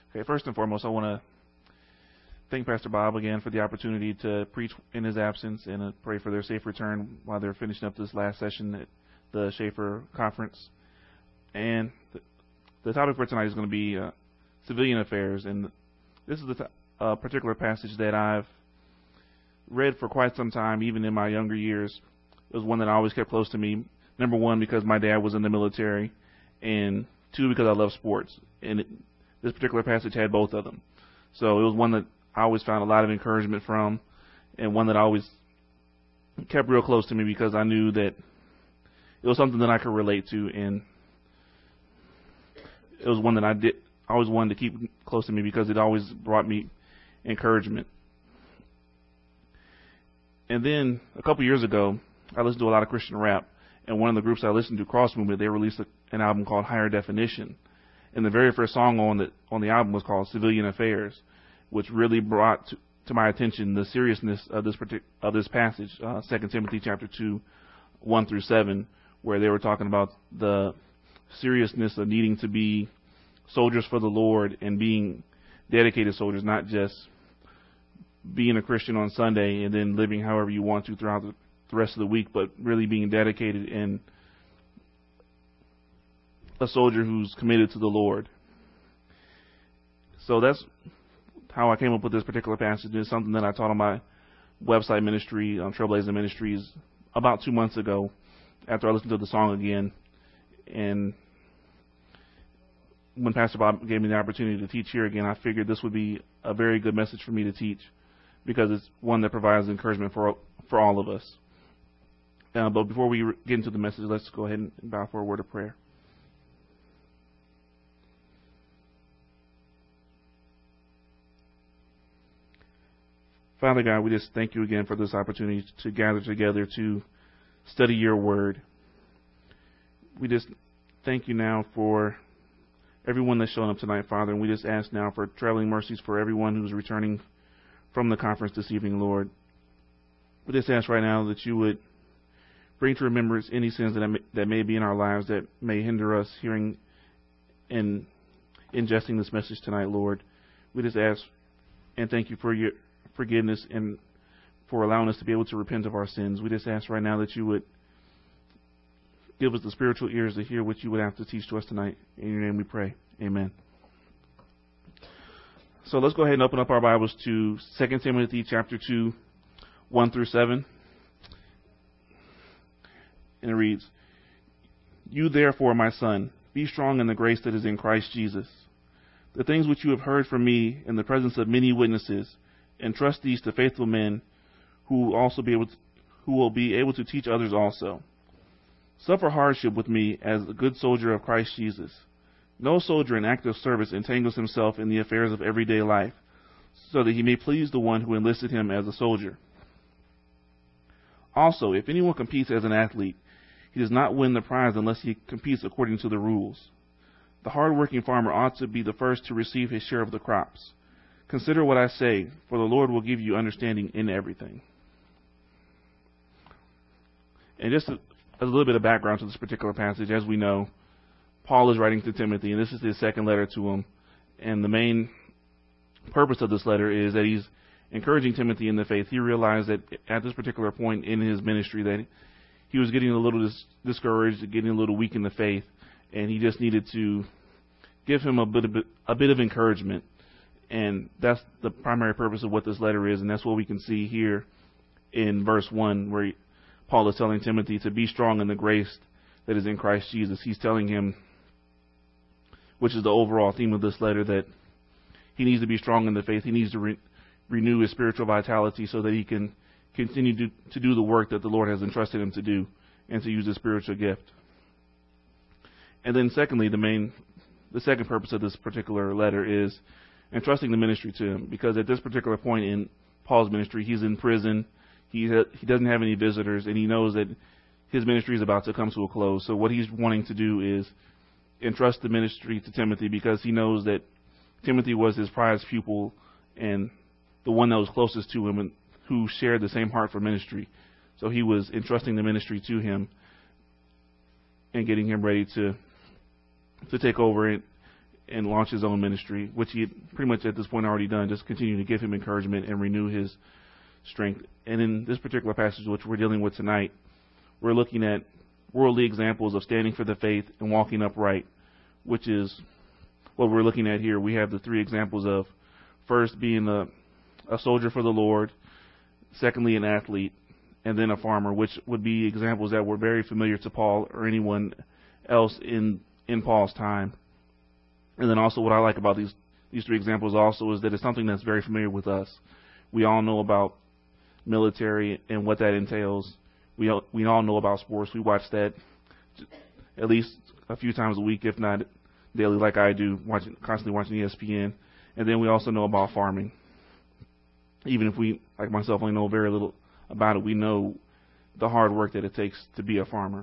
Okay, first and foremost, I want to thank Pastor Bob again for the opportunity to preach in his absence and pray for their safe return while they're finishing up this last session at the Schaefer Conference. And the topic for tonight is going to be civilian affairs, and this is the particular passage that I've read for quite some time, even in my younger years. It was one that I always kept close to me. Number one, because my dad was in the military, and two, because I love sports. And this particular passage had both of them. So it was one that I always found a lot of encouragement from, and one that I always kept real close to me because I knew that it was something that I could relate to, and it was one that I always wanted to keep close to me because it always brought me encouragement. And then a couple years ago, I listened to a lot of Christian rap, and one of the groups I listened to, Cross Movement, they released an album called Higher Definition. And the very first song on the album was called Civilian Affairs, which really brought to my attention the seriousness of this passage, 2 Timothy chapter 2, 1 through 7, where they were talking about the seriousness of needing to be soldiers for the Lord and being dedicated soldiers, not just being a Christian on Sunday and then living however you want to throughout the rest of the week, but really being dedicated and a soldier who's committed to the Lord. So that's how I came up with this particular passage. It's something that I taught on my website ministry, on Trailblazer Ministries, about 2 months ago after I listened to the song again. And when Pastor Bob gave me the opportunity to teach here again, I figured this would be a very good message for me to teach because it's one that provides encouragement for all of us. But before we get into the message, let's go ahead and bow for a word of prayer. Father God, we just thank you again for this opportunity to gather together to study your word. We just thank you now for everyone that's shown up tonight, Father, and we just ask now for traveling mercies for everyone who's returning from the conference this evening, Lord. We just ask right now that you would bring to remembrance any sins that may be in our lives that may hinder us hearing and ingesting this message tonight, Lord. We just ask and thank you for your forgiveness and for allowing us to be able to repent of our sins. We just ask right now that you would give us the spiritual ears to hear what you would have to teach to us tonight. In your name we pray. Amen. So let's go ahead and open up our Bibles to 2 Timothy chapter 2, 1 through 7. And it reads, "You therefore, my son, be strong in the grace that is in Christ Jesus. The things which you have heard from me in the presence of many witnesses, entrust these to faithful men who will be able to teach others also. Suffer hardship with me as a good soldier of Christ Jesus. No soldier in active service entangles himself in the affairs of everyday life, so that he may please the one who enlisted him as a soldier. Also, if anyone competes as an athlete, he does not win the prize unless he competes according to the rules. The hard-working farmer ought to be the first to receive his share of the crops. Consider what I say, for the Lord will give you understanding in everything." And just as a little bit of background to this particular passage, as we know, Paul is writing to Timothy, and this is his second letter to him. And the main purpose of this letter is that he's encouraging Timothy in the faith. He realized that at this particular point in his ministry that he was getting a little discouraged, getting a little weak in the faith, and he just needed to give him a bit of encouragement. And that's the primary purpose of what this letter is, and that's what we can see here in verse 1, where Paul is telling Timothy to be strong in the grace that is in Christ Jesus. He's telling him, which is the overall theme of this letter, that he needs to be strong in the faith. He needs to renew his spiritual vitality so that he can continue to do the work that the Lord has entrusted him to do and to use his spiritual gift. And then secondly, the second purpose of this particular letter is entrusting the ministry to him, because at this particular point in Paul's ministry, he's in prison, he doesn't have any visitors, and he knows that his ministry is about to come to a close. So what he's wanting to do is entrust the ministry to Timothy, because he knows that Timothy was his prized pupil and the one that was closest to him and who shared the same heart for ministry. So he was entrusting the ministry to him and getting him ready to take over it and launch his own ministry, which he had pretty much at this point already done, just continue to give him encouragement and renew his strength. And in this particular passage, which we're dealing with tonight, we're looking at worldly examples of standing for the faith and walking upright, which is what we're looking at here. We have the three examples of first being a soldier for the Lord, secondly an athlete, and then a farmer, which would be examples that were very familiar to Paul or anyone else in Paul's time. And then also what I like about these three examples also is that it's something that's very familiar with us. We all know about military and what that entails. We all know about sports. We watch that at least a few times a week, if not daily, like I do, constantly watching ESPN. And then we also know about farming. Even if we, like myself, only know very little about it, we know the hard work that it takes to be a farmer.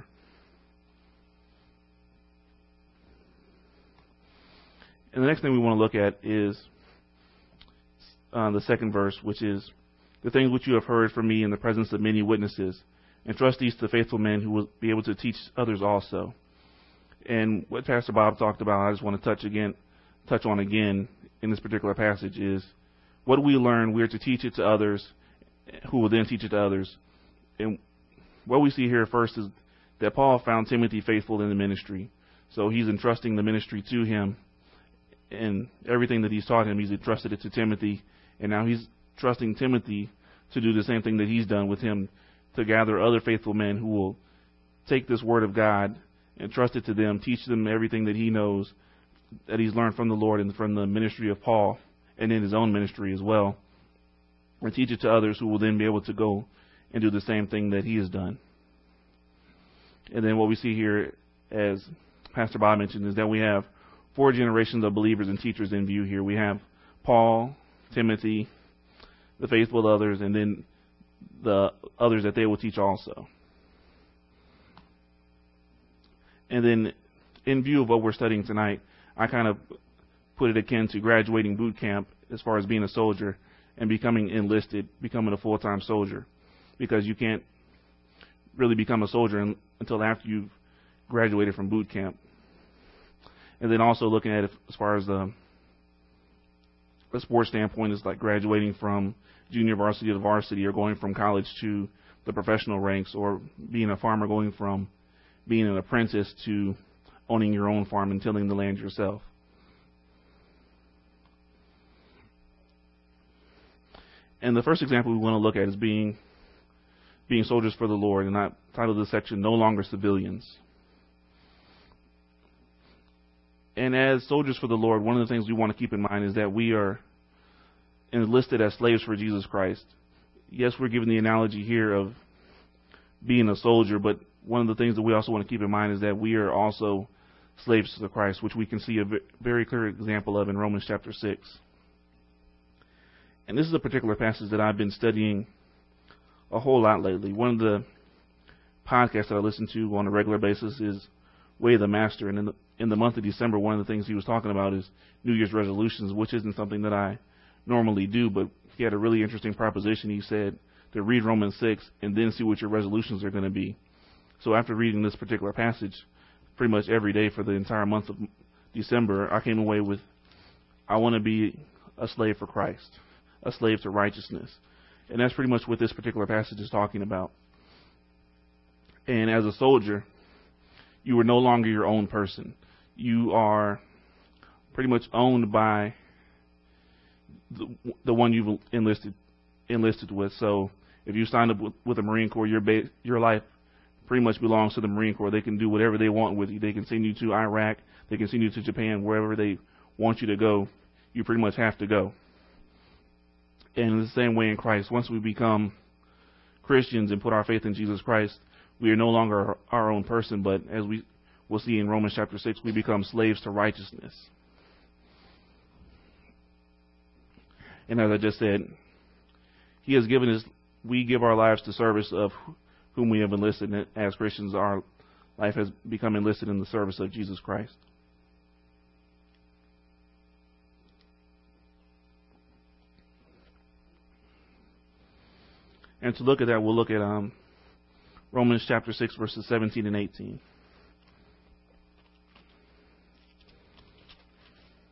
And the next thing we want to look at is the second verse, which is, the things which you have heard from me in the presence of many witnesses, entrust these to faithful men who will be able to teach others also. And what Pastor Bob talked about, I just want to touch on again in this particular passage is, what we learn, we are to teach it to others, who will then teach it to others. And what we see here first is that Paul found Timothy faithful in the ministry. So he's entrusting the ministry to him, and everything that he's taught him, he's entrusted it to Timothy. And now he's trusting Timothy to do the same thing that he's done with him, to gather other faithful men who will take this word of God and trust it to them, teach them everything that he knows, that he's learned from the Lord and from the ministry of Paul, and in his own ministry as well, and teach it to others who will then be able to go and do the same thing that he has done. And then what we see here, as Pastor Bob mentioned, is that we have 4 generations of believers and teachers in view here. We have Paul, Timothy, the faithful others, and then the others that they will teach also. And then in view of what we're studying tonight, I kind of put it akin to graduating boot camp as far as being a soldier and becoming enlisted, becoming a full-time soldier, because you can't really become a soldier until after you've graduated from boot camp. And then also looking at it as far as the sports standpoint is like graduating from junior varsity to varsity, or going from college to the professional ranks, or being a farmer going from being an apprentice to owning your own farm and tilling the land yourself. And the first example we want to look at is being soldiers for the Lord, and I titled this section, No Longer Civilians. And as soldiers for the Lord, one of the things we want to keep in mind is that we are enlisted as slaves for Jesus Christ. Yes, we're given the analogy here of being a soldier, but one of the things that we also want to keep in mind is that we are also slaves to Christ, which we can see a very clear example of in Romans chapter 6. And this is a particular passage that I've been studying a whole lot lately. One of the podcasts that I listen to on a regular basis is Way of the Master, and in the month of December, one of the things he was talking about is New Year's resolutions, which isn't something that I normally do, but he had a really interesting proposition. He said to read Romans 6 and then see what your resolutions are going to be. So after reading this particular passage pretty much every day for the entire month of December, I came away with, I want to be a slave for Christ, a slave to righteousness. And that's pretty much what this particular passage is talking about. And as a soldier, you are no longer your own person. You are pretty much owned by the one you've enlisted with. So if you signed up with the Marine Corps, your life pretty much belongs to the Marine Corps. They can do whatever they want with you. They can send you to Iraq. They can send you to Japan. Wherever they want you to go, you pretty much have to go. And in the same way in Christ, once we become Christians and put our faith in Jesus Christ, we are no longer our own person, but as we will see in Romans chapter 6, we become slaves to righteousness. And as I just said, He has given us, we give our lives to service of whom we have enlisted. And as Christians, our life has become enlisted in the service of Jesus Christ. And to look at that, we'll look at Romans chapter 6, verses 17 and 18.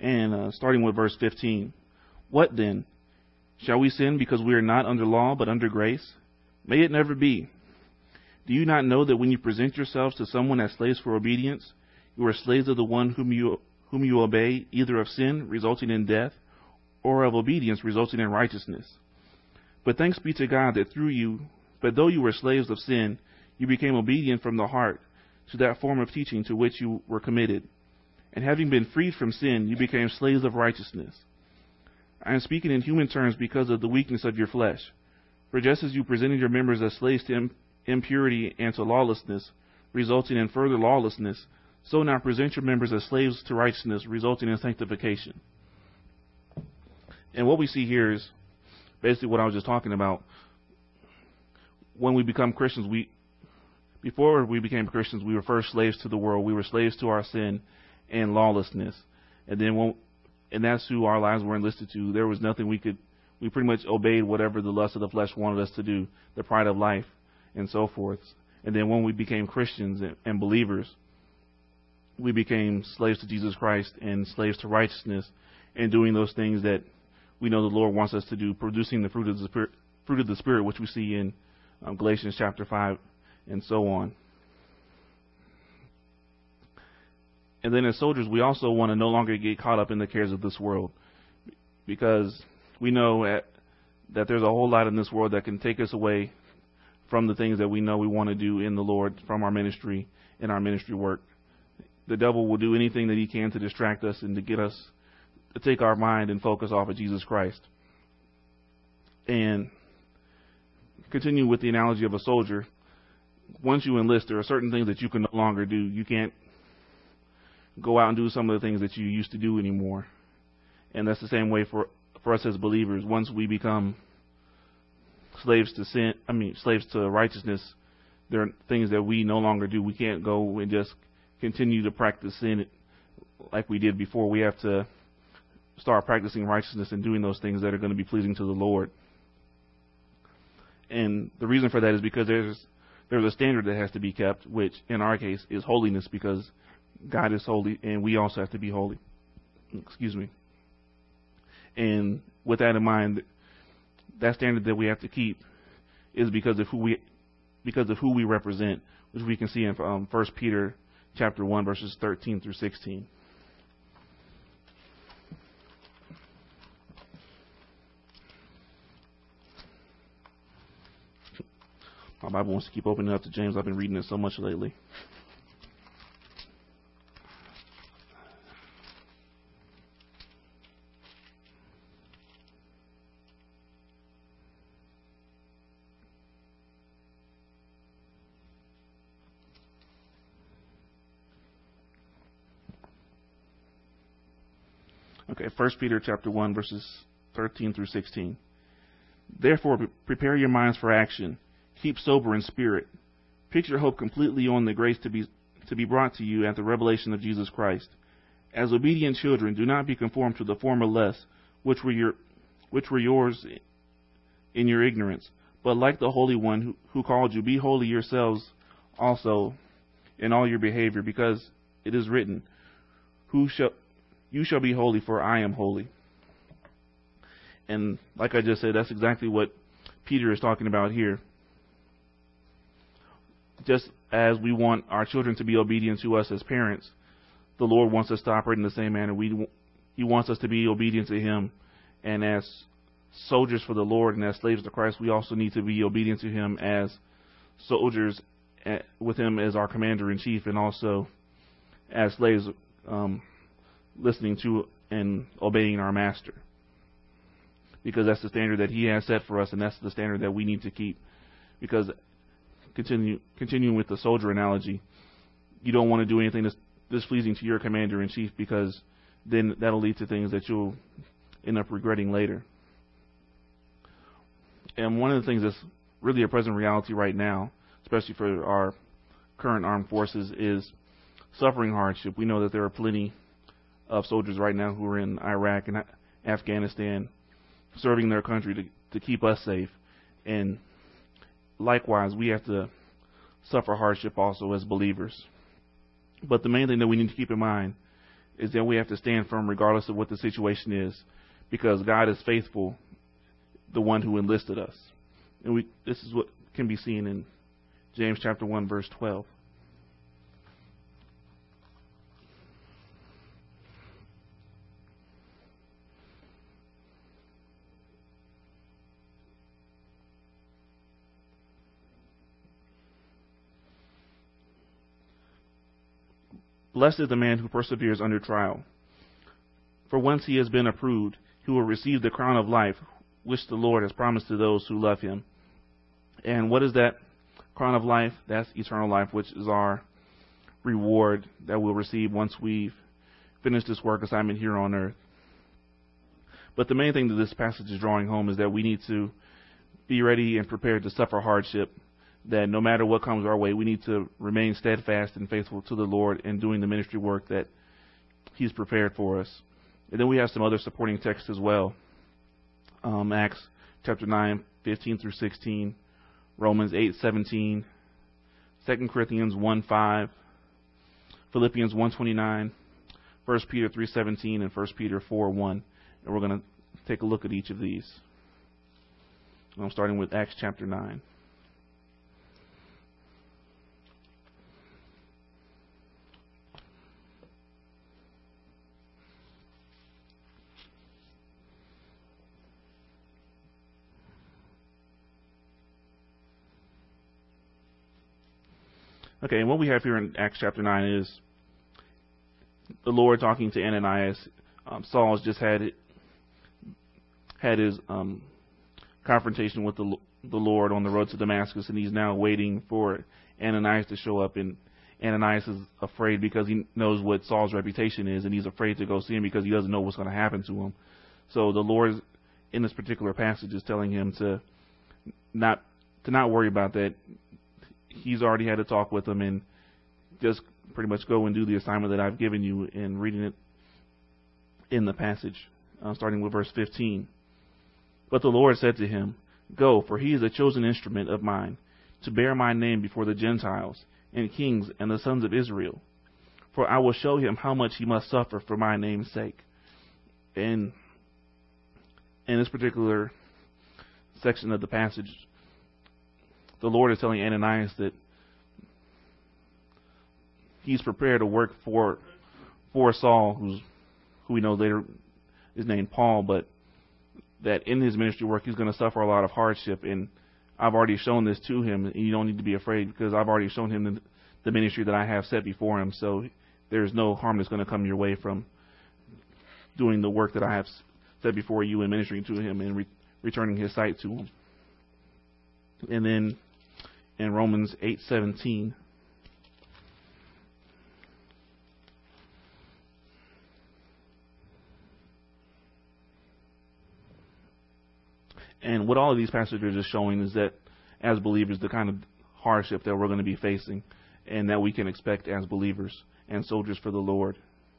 And starting with verse 15. What then? Shall we sin because we are not under law but under grace? May it never be. Do you not know that when you present yourselves to someone as slaves for obedience, you are slaves of the one whom you obey, either of sin, resulting in death, or of obedience, resulting in righteousness? But thanks be to God that though you were slaves of sin, you became obedient from the heart to that form of teaching to which you were committed. And having been freed from sin, you became slaves of righteousness. I am speaking in human terms because of the weakness of your flesh. For just as you presented your members as slaves to impurity and to lawlessness, resulting in further lawlessness, so now present your members as slaves to righteousness, resulting in sanctification. And what we see here is basically what I was just talking about. When we become Christians, before we became Christians, we were first slaves to the world. We were slaves to our sin and lawlessness. And then and that's who our lives were enlisted to. There was nothing we pretty much obeyed whatever the lust of the flesh wanted us to do, the pride of life, and so forth. And then when we became Christians and believers, we became slaves to Jesus Christ and slaves to righteousness, and doing those things that we know the Lord wants us to do, producing the fruit of the Spirit, which we see in Galatians chapter 5, and so on. And then as soldiers, we also want to no longer get caught up in the cares of this world, because we know that there's a whole lot in this world that can take us away from the things that we know we want to do in the Lord, from our ministry and our ministry work. The devil will do anything that he can to distract us and to get us to take our mind and focus off of Jesus Christ. And continue with the analogy of a soldier. Once you enlist, there are certain things that you can no longer do. You can't go out and do some of the things that you used to do anymore. And that's the same way for us as believers. Once we become slaves to righteousness, there are things that we no longer do. We can't go and just continue to practice sin like we did before. We have to start practicing righteousness and doing those things that are going to be pleasing to the Lord. And the reason for that is because there's a standard that has to be kept, which in our case is holiness, because God is holy and we also have to be holy. Excuse me. And with that in mind, that standard that we have to keep is because of who we represent, which we can see in 1 Peter chapter 1, verses 13 through 16. My Bible wants to keep opening up to James. I've been reading it so much lately. Okay, 1 Peter chapter 1, verses 13 through 16. Therefore, prepare your minds for action. Keep sober in spirit. Fix your hope completely on the grace to be brought to you at the revelation of Jesus Christ. As obedient children, do not be conformed to the former lusts, which were yours in your ignorance. But like the Holy One who called you, be holy yourselves also in all your behavior, because it is written, you shall be holy, for I am holy. And like I just said, that's exactly what Peter is talking about here. Just as we want our children to be obedient to us as parents, the Lord wants us to operate in the same manner. He wants us to be obedient to Him. And as soldiers for the Lord and as slaves to Christ, we also need to be obedient to Him as soldiers with Him as our commander-in-chief, and also as slaves listening to and obeying our master. Because that's the standard that He has set for us, and that's the standard that we need to keep. Because continuing with the soldier analogy, you don't want to do anything that's displeasing to your commander-in-chief, because then that'll lead to things that you'll end up regretting later. And one of the things that's really a present reality right now, especially for our current armed forces, is suffering hardship. We know that there are plenty of soldiers right now who are in Iraq and Afghanistan serving their country to keep us safe. And likewise, we have to suffer hardship also as believers. But the main thing that we need to keep in mind is that we have to stand firm regardless of what the situation is, because God is faithful, the one who enlisted us. And this is what can be seen in James chapter 1, verse 12. Blessed is the man who perseveres under trial. For once he has been approved, he will receive the crown of life, which the Lord has promised to those who love him. And what is that crown of life? That's eternal life, which is our reward that we'll receive once we've finished this work assignment here on earth. But the main thing that this passage is drawing home is that we need to be ready and prepared to suffer hardship, that no matter what comes our way, we need to remain steadfast and faithful to the Lord in doing the ministry work that He's prepared for us. And then we have some other supporting texts as well. Acts chapter 9, 15 through 16, Romans 8, 17, 2 Corinthians 1, 5, Philippians 1, 29, 1 Peter 3, 17, and 1 Peter 4, 1. And we're going to take a look at each of these. I'm starting with Acts chapter 9. Okay, and what we have here in Acts chapter 9 is the Lord talking to Ananias. Saul has just had his confrontation with the Lord on the road to Damascus, and he's now waiting for Ananias to show up. And Ananias is afraid because he knows what Saul's reputation is, and he's afraid to go see him because he doesn't know what's going to happen to him. So the Lord, in this particular passage, is telling him to not worry about that. He's already had a talk with him, and just pretty much go and do the assignment that I've given you, and reading it in the passage, starting with verse 15. But the Lord said to him, "Go, for he is a chosen instrument of mine, to bear my name before the Gentiles, and kings, and the sons of Israel. For I will show him how much he must suffer for my name's sake." And in this particular section of the passage, the Lord is telling Ananias that he's prepared to work for Saul, who we know later is named Paul, but that in his ministry work he's going to suffer a lot of hardship. And I've already shown this to him, and you don't need to be afraid, because I've already shown him the ministry that I have set before him. So there's no harm that's going to come your way from doing the work that I have set before you and ministering to him and returning his sight to him. And then in Romans 8:17, and what all of these passages are just showing is that as believers, the kind of hardship that we're going to be facing and that we can expect as believers and soldiers for the Lord.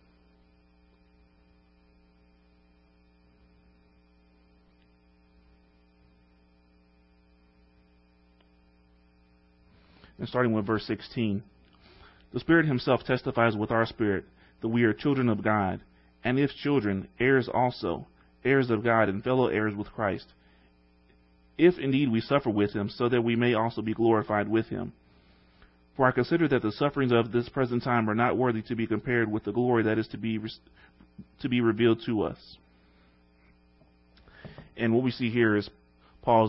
And starting with verse 16, the Spirit Himself testifies with our spirit that we are children of God, and if children, heirs also, heirs of God and fellow heirs with Christ, if indeed we suffer with Him, so that we may also be glorified with Him. For I consider that the sufferings of this present time are not worthy to be compared with the glory that is to be revealed to us. And what we see here is Paul's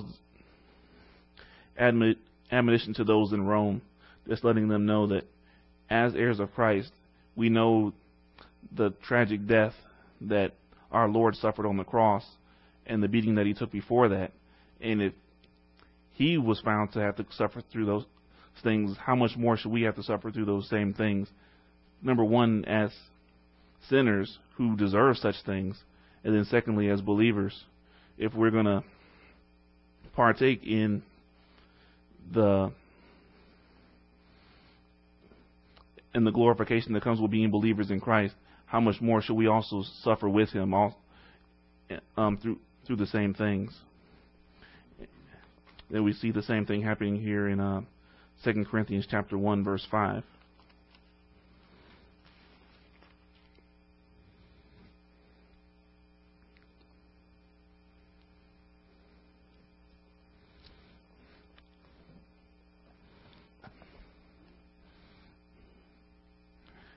admonition to those in Rome, just letting them know that as heirs of Christ, we know the tragic death that our Lord suffered on the cross and the beating that He took before that. And if He was found to have to suffer through those things, how much more should we have to suffer through those same things? Number one, as sinners who deserve such things, and then secondly, as believers, if we're going to partake in the glorification that comes with being believers in Christ, how much more should we also suffer with Him through the same things? Then we see the same thing happening here in 2 Corinthians chapter 1, verse 5.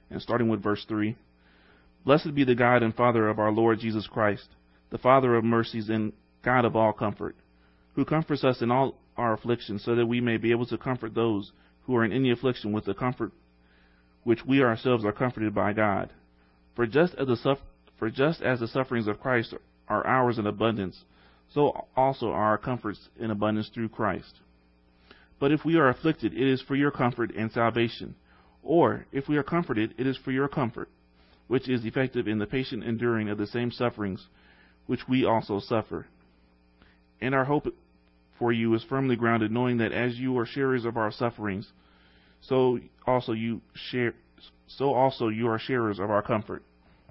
And starting with verse 3, Blessed be the God and Father of our Lord Jesus Christ, the Father of mercies and God of all comfort, who comforts us in all our afflictions, so that we may be able to comfort those who are in any affliction with the comfort which we ourselves are comforted by God. For just as the sufferings of Christ are ours in abundance, so also are our comforts in abundance through Christ. But if we are afflicted, it is for your comfort and salvation. Or, if we are comforted, it is for your comfort, which is effective in the patient enduring of the same sufferings which we also suffer. And our hope for you is firmly grounded, knowing that as you are sharers of our sufferings, so also you are sharers of our comfort.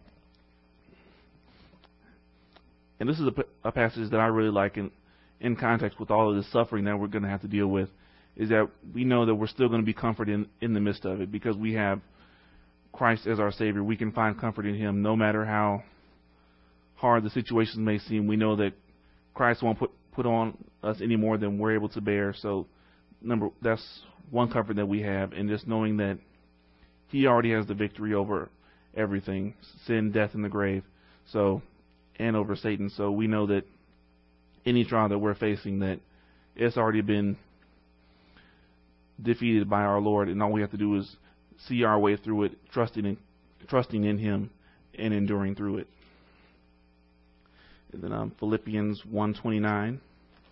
And this is a passage that I really like in context with all of this suffering that we're going to have to deal with, is that we know that we're still going to be comforted in the midst of it, because we have Christ as our Savior. We can find comfort in Him no matter how hard the situations may seem. We know that Christ won't put on us any more than we're able to bear. So that's one comfort that we have, and just knowing that He already has the victory over everything, sin, death, and the grave, and over Satan. So we know that any trial that we're facing, that it's already been defeated by our Lord, and all we have to do is see our way through it, trusting in Him and enduring through it. And then Philippians 1:29.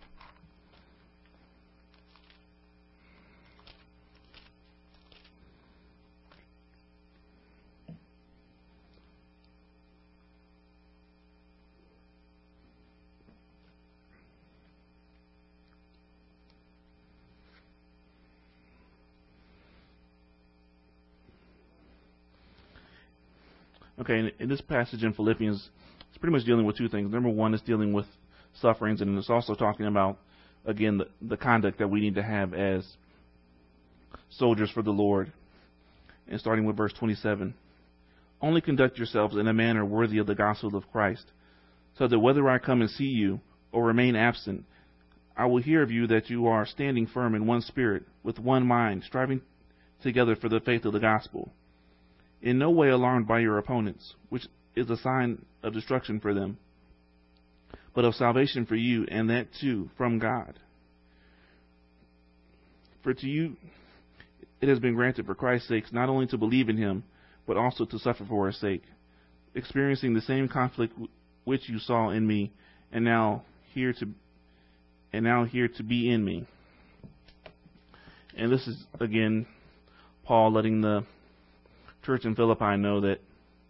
Okay, in this passage in Philippians, it's pretty much dealing with two things. Number one, it's dealing with sufferings, and it's also talking about, again, the conduct that we need to have as soldiers for the Lord. And starting with verse 27, Only conduct yourselves in a manner worthy of the gospel of Christ, so that whether I come and see you or remain absent, I will hear of you that you are standing firm in one spirit, with one mind, striving together for the faith of the gospel, in no way alarmed by your opponents, which is a sign of destruction for them, but of salvation for you, and that too from God. For to you it has been granted for Christ's sake not only to believe in Him, but also to suffer for His sake, experiencing the same conflict which you saw in me, and now here to be in me. And this is again Paul letting the church in Philippi know that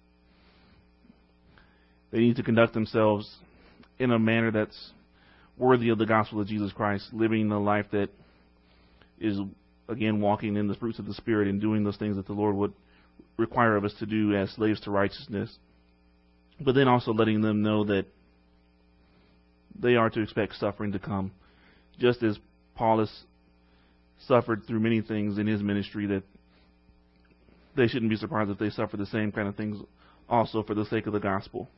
they need to conduct themselves in a manner that's worthy of the gospel of Jesus Christ, living the life that is, again, walking in the fruits of the Spirit and doing those things that the Lord would require of us to do as slaves to righteousness. But then also letting them know that they are to expect suffering to come, just as Paul has suffered through many things in his ministry, that they shouldn't be surprised if they suffer the same kind of things also for the sake of the gospel.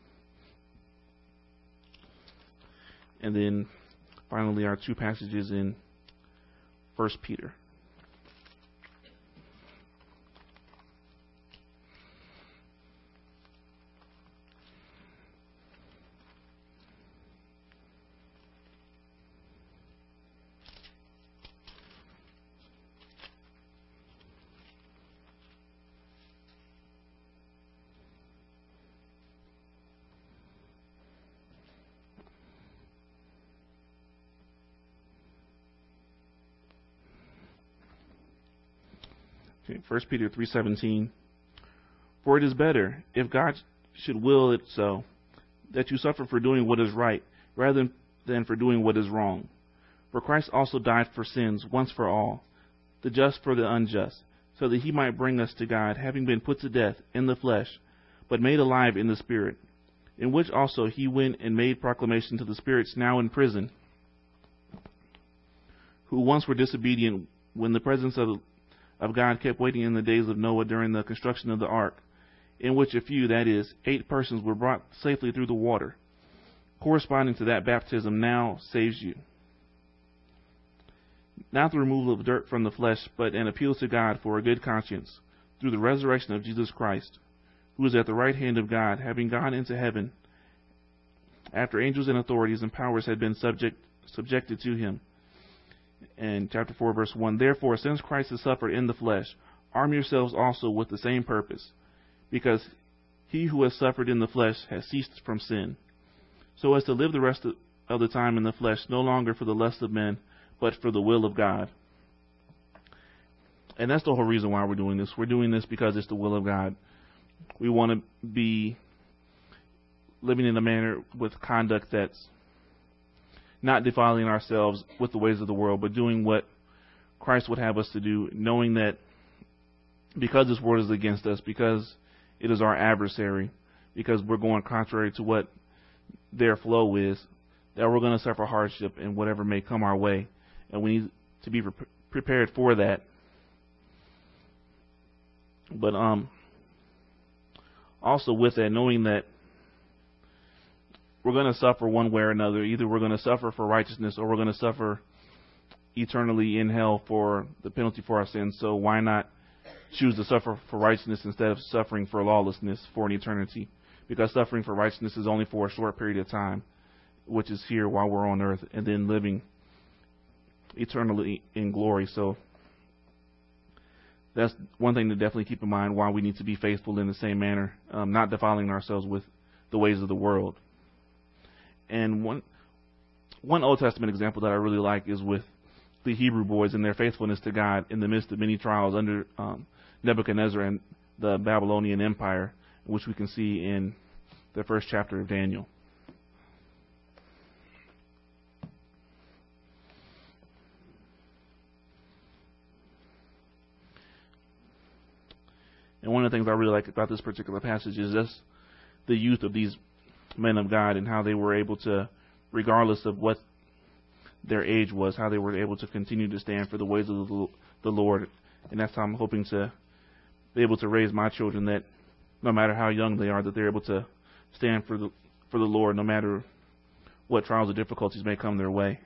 And then finally our two passages in 1 Peter. Okay, 1 Peter 3:17. For it is better, if God should will it so, that you suffer for doing what is right, rather than for doing what is wrong. For Christ also died for sins once for all, the just for the unjust, so that He might bring us to God, having been put to death in the flesh, but made alive in the Spirit, in which also He went and made proclamation to the spirits now in prison, who once were disobedient when the presence of God kept waiting in the days of Noah during the construction of the ark, in which a few, that is, 8 persons, were brought safely through the water. Corresponding to that baptism now saves you. Not the removal of dirt from the flesh, but an appeal to God for a good conscience through the resurrection of Jesus Christ, who is at the right hand of God, having gone into heaven, after angels and authorities and powers had been subjected to him. And chapter 4, verse 1, therefore, since Christ has suffered in the flesh, arm yourselves also with the same purpose, because he who has suffered in the flesh has ceased from sin, so as to live the rest of the time in the flesh, no longer for the lust of men, but for the will of God. And that's the whole reason why we're doing this. We're doing this because it's the will of God. We want to be living in a manner with conduct that's not defiling ourselves with the ways of the world, but doing what Christ would have us to do, knowing that because this world is against us, because it is our adversary, because we're going contrary to what their flow is, that we're going to suffer hardship in whatever may come our way. And we need to be prepared for that. But also with that, knowing that we're going to suffer one way or another. Either we're going to suffer for righteousness or we're going to suffer eternally in hell for the penalty for our sins. So why not choose to suffer for righteousness instead of suffering for lawlessness for an eternity? Because suffering for righteousness is only for a short period of time, which is here while we're on earth, and then living eternally in glory. So that's one thing to definitely keep in mind, why we need to be faithful in the same manner, not defiling ourselves with the ways of the world. And one Old Testament example that I really like is with the Hebrew boys and their faithfulness to God in the midst of many trials under Nebuchadnezzar and the Babylonian Empire, which we can see in the first chapter of Daniel. And one of the things I really like about this particular passage is just the youth of these men of God and how they were able to, regardless of what their age was, how they were able to continue to stand for the ways of the Lord. And that's how I'm hoping to be able to raise my children, that no matter how young they are, that they're able to stand for the Lord, no matter what trials or difficulties may come their way.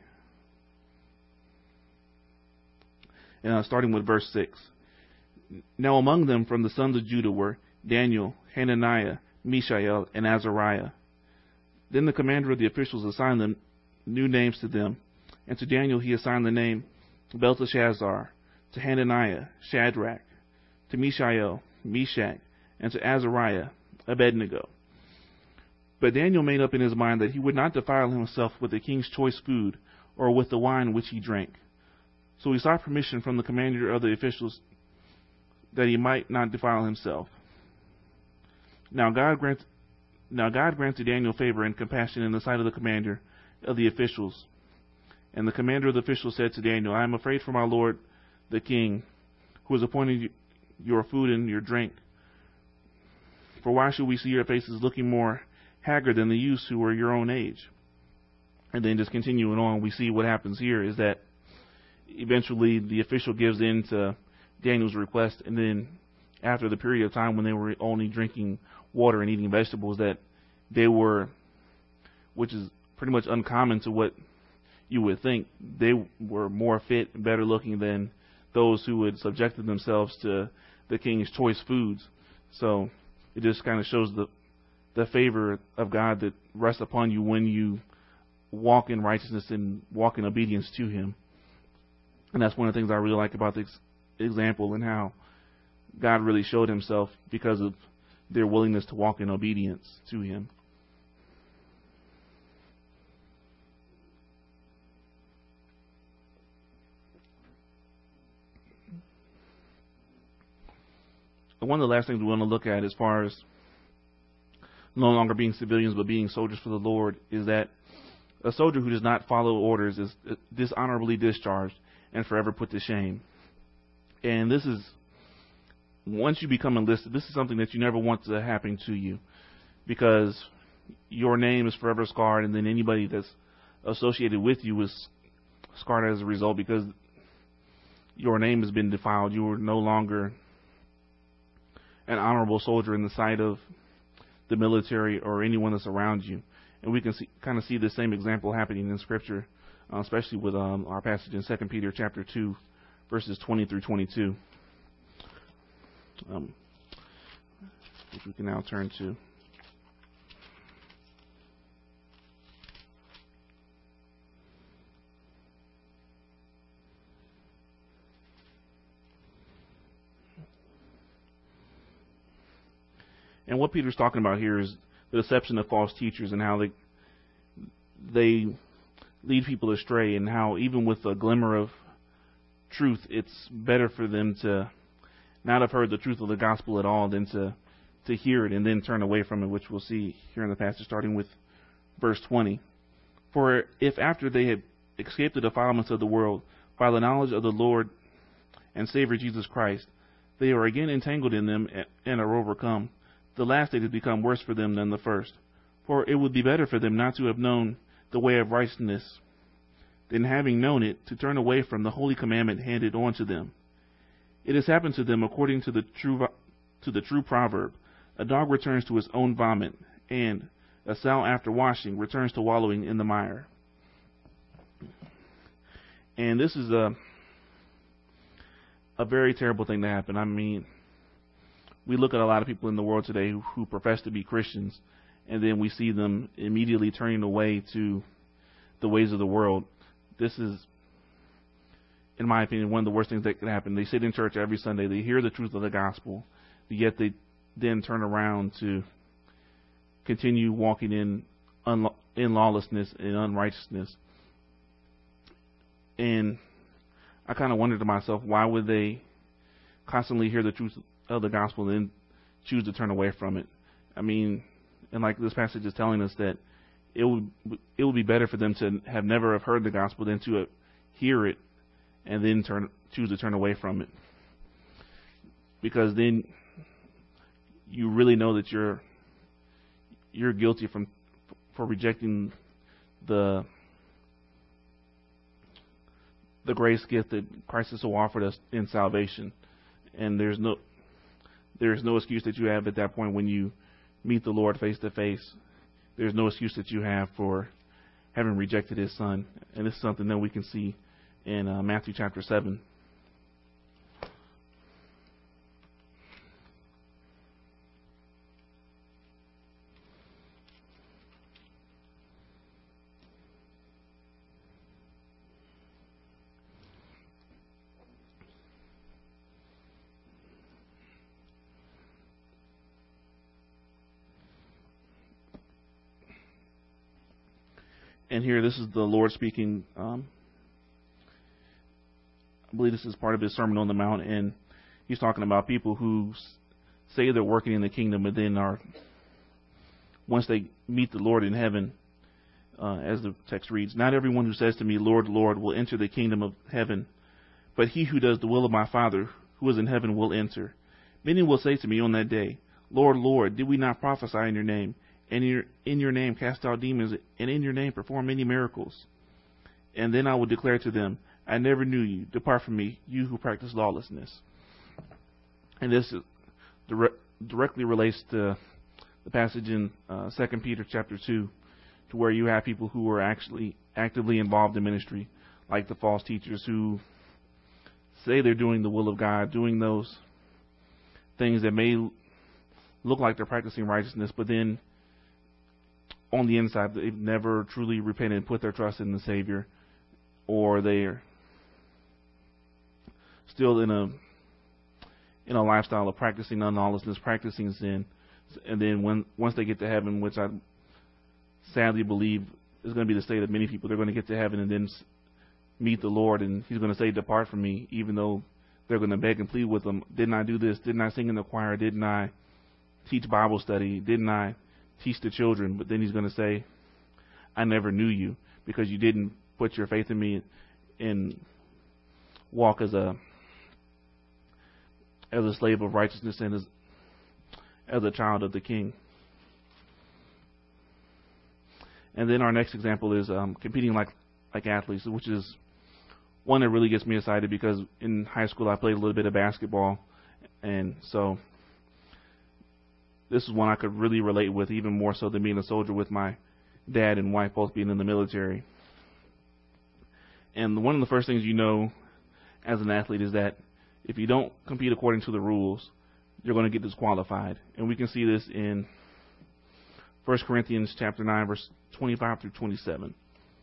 And starting with verse 6. Now among them from the sons of Judah were Daniel, Hananiah, Mishael, and Azariah. Then the commander of the officials assigned them new names to them, and to Daniel he assigned the name Belteshazzar, to Hananiah, Shadrach, to Mishael, Meshach, and to Azariah, Abednego. But Daniel made up in his mind that he would not defile himself with the king's choice food, or with the wine which he drank. So he sought permission from the commander of the officials that he might not defile himself. Now God granted Daniel favor and compassion in the sight of the commander of the officials. And the commander of the officials said to Daniel, I am afraid for my lord the king, who has appointed your food and your drink. For why should we see your faces looking more haggard than the youths who are your own age? And then just continuing on, we see what happens here is that eventually the official gives in to Daniel's request, and then after the period of time when they were only drinking water and eating vegetables, that they were, which is pretty much uncommon to what you would think, they were more fit and better looking than those who had subjected themselves to the king's choice foods. So it just kind of shows the favor of God that rests upon you when you walk in righteousness and walk in obedience to him. And that's one of the things I really like about this example, and how God really showed himself because of their willingness to walk in obedience to him. And one of the last things we want to look at as far as no longer being civilians but being soldiers for the Lord is that a soldier who does not follow orders is dishonorably discharged and forever put to shame. And this is, once you become enlisted, this is something that you never want to happen to you, because your name is forever scarred, and then anybody that's associated with you is scarred as a result, because your name has been defiled. You are no longer an honorable soldier in the sight of the military or anyone that's around you. And we can kind of see the same example happening in Scripture, especially with our passage in 2 Peter chapter 2, verses 20 through 22. which we can now turn to. And what Peter's talking about here is the deception of false teachers and how they lead people astray, and how even with a glimmer of truth, it's better for them to not have heard the truth of the gospel at all than to hear it and then turn away from it, which we'll see here in the passage starting with verse 20. For if after they had escaped the defilements of the world by the knowledge of the Lord and Savior Jesus Christ, they are again entangled in them and are overcome, the last state has become worse for them than the first. For it would be better for them not to have known the way of righteousness than, having known it, to turn away from the holy commandment handed on to them. It has happened to them according to the true proverb, a dog returns to his own vomit, and a sow after washing returns to wallowing in the mire. And this is a very terrible thing to happen. I mean, we look at a lot of people in the world today who profess to be Christians, and then we see them immediately turning away to the ways of the world. This is, in my opinion, one of the worst things that could happen. They sit in church every Sunday, they hear the truth of the gospel, yet they then turn around to continue walking in lawlessness and unrighteousness. And I kind of wondered to myself, why would they constantly hear the truth of the gospel and then choose to turn away from it? I mean, and like this passage is telling us that it would be better for them to have never have heard the gospel than to hear it and then choose to turn away from it, because then you really know that you're guilty for rejecting the grace gift that Christ has so offered us in salvation. And there's no excuse that you have at that point when you meet the Lord face to face. There's no excuse that you have for having rejected His Son. And this is something that we can see in Matthew chapter 7. And here, this is the Lord speaking. I believe this is part of His Sermon on the Mount, and He's talking about people who say they're working in the kingdom, but then once they meet the Lord in heaven, as the text reads, "Not everyone who says to me, 'Lord, Lord,' will enter the kingdom of heaven, but he who does the will of my Father who is in heaven will enter. Many will say to me on that day, 'Lord, Lord, did we not prophesy in your name, and in your name cast out demons, and in your name perform many miracles?' And then I will declare to them, 'I never knew you. Depart from me, you who practice lawlessness.'" And this directly relates to the passage in 2 Peter chapter 2, to where you have people who are actually actively involved in ministry, like the false teachers who say they're doing the will of God, doing those things that may look like they're practicing righteousness, but then on the inside, they've never truly repented and put their trust in the Savior, or they're still in a lifestyle of practicing unlawlessness, practicing sin. And then once they get to heaven, which I sadly believe is going to be the state of many people, they're going to get to heaven and then meet the Lord, and He's going to say, "Depart from me," even though they're going to beg and plead with Him. "Didn't I do this? Didn't I sing in the choir? Didn't I teach Bible study? Didn't I teach the children?" But then He's going to say, "I never knew you, because you didn't put your faith in me and walk as a slave of righteousness and as a child of the King." And then our next example is competing like athletes, which is one that really gets me excited, because in high school I played a little bit of basketball, and so this is one I could really relate with, even more so than being a soldier, with my dad and wife both being in the military. And one of the first things you know as an athlete is that if you don't compete according to the rules, you're going to get disqualified. And we can see this in 1 Corinthians chapter 9, verse 25 through 27.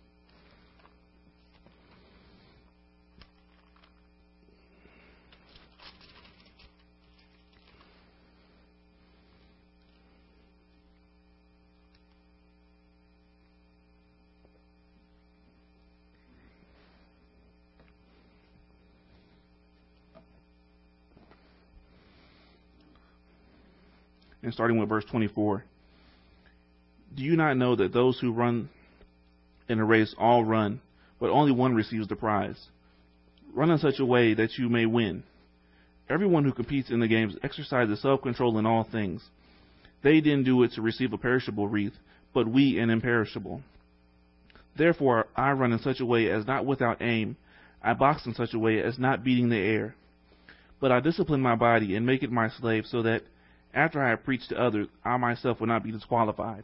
And starting with verse 24. Do you not know that those who run in a race all run, but only one receives the prize? Run in such a way that you may win. Everyone who competes in the games exercises self-control in all things. They didn't do it to receive a perishable wreath, but we an imperishable. Therefore I run in such a way as not without aim. I box in such a way as not beating the air. But I discipline my body and make it my slave, so that after I have preached to others, I myself will not be disqualified.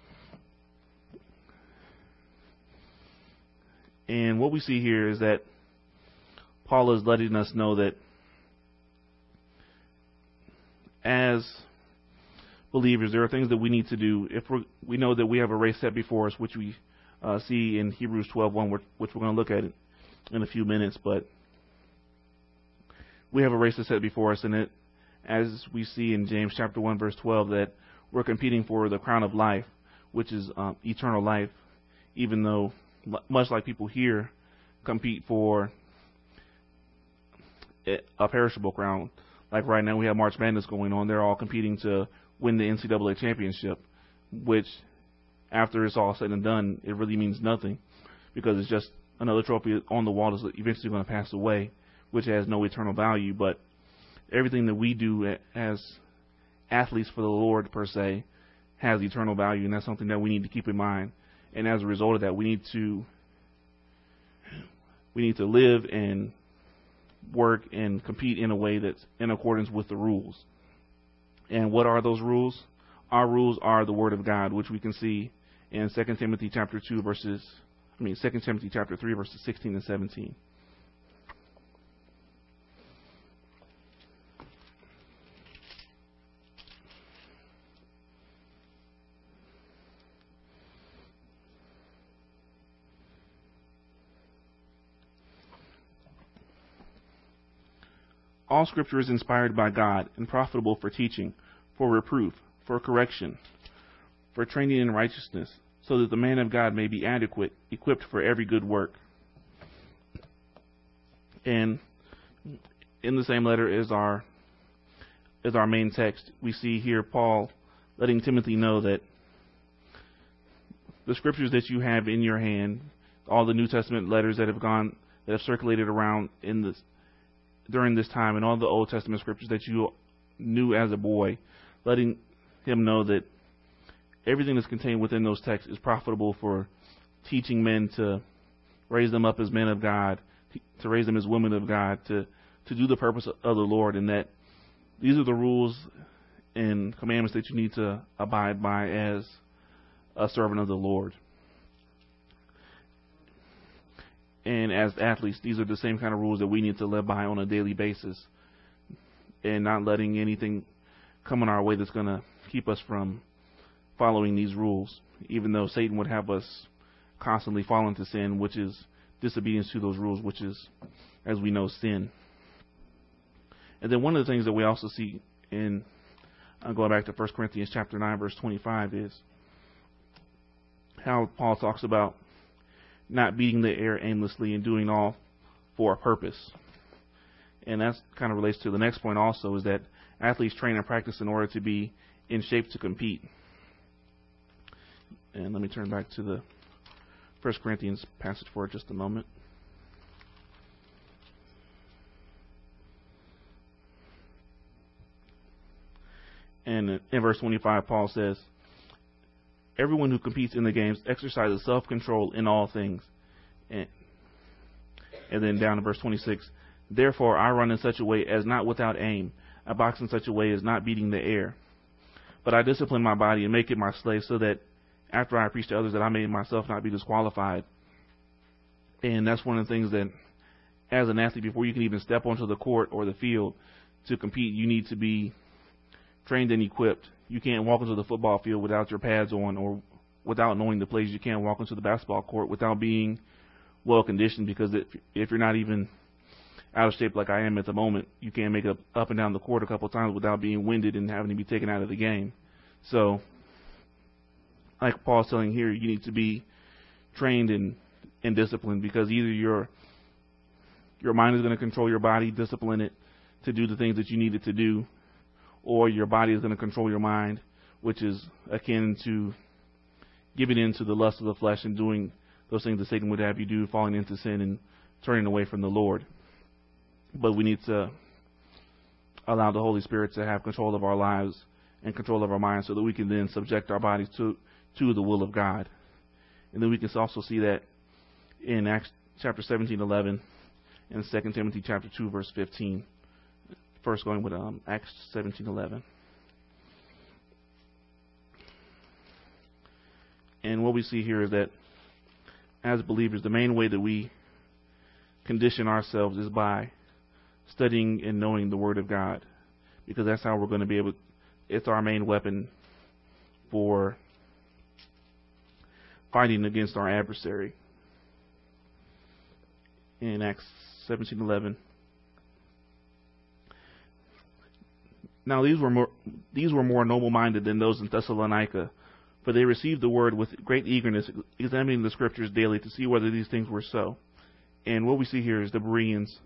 And what we see here is that Paul is letting us know that as believers, there are things that we need to do. If we know that we have a race set before us, which we see in Hebrews 12:1, which we're going to look at in a few minutes, but we have a race set before us, and it, as we see in James chapter 1, verse 12, that we're competing for the crown of life, which is eternal life, even though, much like people here, compete for a perishable crown. Like right now we have March Madness going on. They're all competing to win the NCAA championship, which, after it's all said and done, it really means nothing, because it's just another trophy on the wall that's eventually going to pass away, which has no eternal value. But everything that we do as athletes for the Lord, per se, has eternal value, and that's something that we need to keep in mind. And as a result of that, we need to live and work and compete in a way that's in accordance with the rules. And what are those rules? Our rules are the Word of God, which we can see in 2 Timothy chapter 3 verses 16 and 17. All Scripture is inspired by God and profitable for teaching, for reproof, for correction, for training in righteousness, so that the man of God may be adequate, equipped for every good work. And in the same letter is our main text. We see here Paul letting Timothy know that the Scriptures that you have in your hand, all the New Testament letters that have circulated around during this time, and all the Old Testament Scriptures that you knew as a boy, letting him know that everything that's contained within those texts is profitable for teaching men to raise them up as men of God, to raise them as women of God, to do the purpose of the Lord, and that these are the rules and commandments that you need to abide by as a servant of the Lord. And as athletes, these are the same kind of rules that we need to live by on a daily basis, and not letting anything come in our way that's going to keep us from following these rules, even though Satan would have us constantly fall into sin, which is disobedience to those rules, which is, as we know, sin. And then one of the things that we also see in, going back to 1 Corinthians chapter 9, verse 25, is how Paul talks about not beating the air aimlessly and doing all for a purpose. And that kind of relates to the next point also, is that athletes train and practice in order to be in shape to compete. And let me turn back to the 1 Corinthians passage for just a moment. And in verse 25, Paul says, everyone who competes in the games exercises self-control in all things. And then down to verse 26, therefore I run in such a way as not without aim. I box in such a way as not beating the air. But I discipline my body and make it my slave, so that after I preach to others, that I may myself not be disqualified. And that's one of the things that, as an athlete, before you can even step onto the court or the field to compete, you need to be trained and equipped. You can't walk into the football field without your pads on or without knowing the plays. You can't walk into the basketball court without being well conditioned, because if you're not even out of shape like I am at the moment, you can't make it up and down the court a couple of times without being winded and having to be taken out of the game. So, like Paul's telling here, you need to be trained and disciplined, because either your mind is going to control your body, discipline it to do the things that you need it to do, or your body is going to control your mind, which is akin to giving in to the lust of the flesh and doing those things that Satan would have you do, falling into sin and turning away from the Lord. But we need to allow the Holy Spirit to have control of our lives and control of our minds, so that we can then subject our bodies to the will of God. And then we can also see that in Acts chapter 17:11 and 2 Timothy chapter 2 verse 15. First going with Acts 17:11. And what we see here is that as believers, the main way that we condition ourselves is by studying and knowing the Word of God, because that's how we're going to be able. It's our main weapon for fighting against our adversary. In Acts 17:11. Now these were more noble-minded than those in Thessalonica, for they received the word with great eagerness, examining the Scriptures daily to see whether these things were so. And what we see here is the Bereans,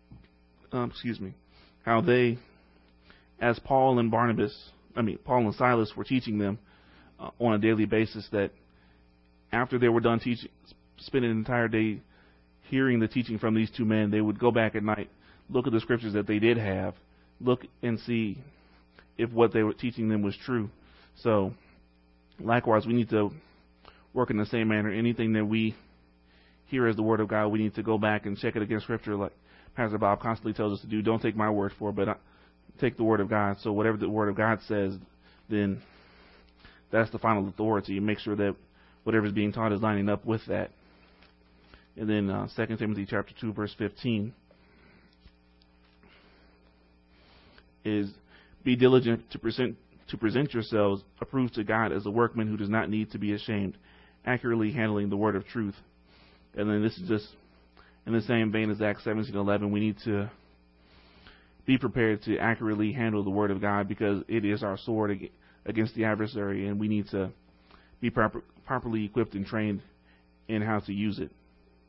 how they, as Paul and Silas were teaching them on a daily basis, that after they were done teaching, spending an entire day hearing the teaching from these two men, they would go back at night, look at the Scriptures that they did have, look and see if what they were teaching them was true. So, likewise, we need to work in the same manner. Anything that we hear as the Word of God, we need to go back and check it against Scripture, like Pastor Bob constantly tells us to do. Don't take my word for it, but take the Word of God. So whatever the Word of God says, then that's the final authority, and make sure that whatever is being taught is lining up with that. And then 2 Timothy chapter 2, verse 15 is, be diligent to present yourselves approved to God as a workman who does not need to be ashamed, accurately handling the word of truth. And then this is just in the same vein as Acts 17:11. We need to be prepared to accurately handle the word of God, because it is our sword against the adversary, and we need to be properly equipped and trained in how to use it.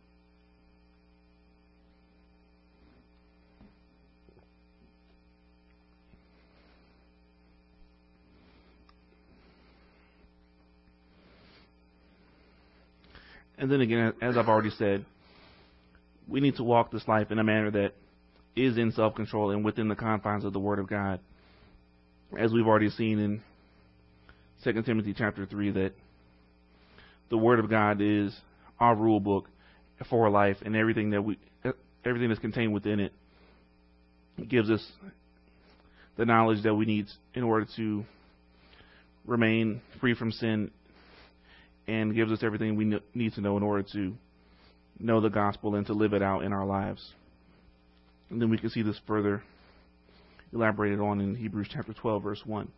And then again, as I've already said, we need to walk this life in a manner that is in self-control and within the confines of the Word of God. As we've already seen in 2 Timothy chapter 3, that the Word of God is our rule book for life, and everything that's contained within it gives us the knowledge that we need in order to remain free from sin, and gives us everything we need to know in order to know the gospel and to live it out in our lives. And then we can see this further elaborated on in Hebrews chapter 12, verse 1.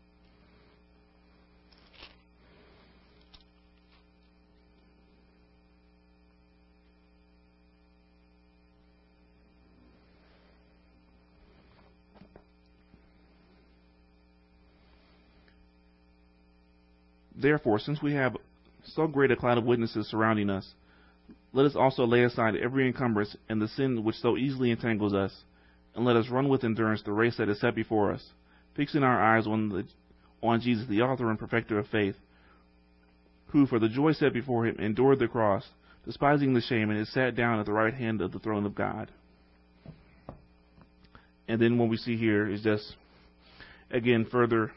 Therefore, since we have so great a cloud of witnesses surrounding us, let us also lay aside every encumbrance and the sin which so easily entangles us, and let us run with endurance the race that is set before us, fixing our eyes on Jesus, the author and perfecter of faith, who for the joy set before him endured the cross, despising the shame, and is sat down at the right hand of the throne of God. And then what we see here is just, again, further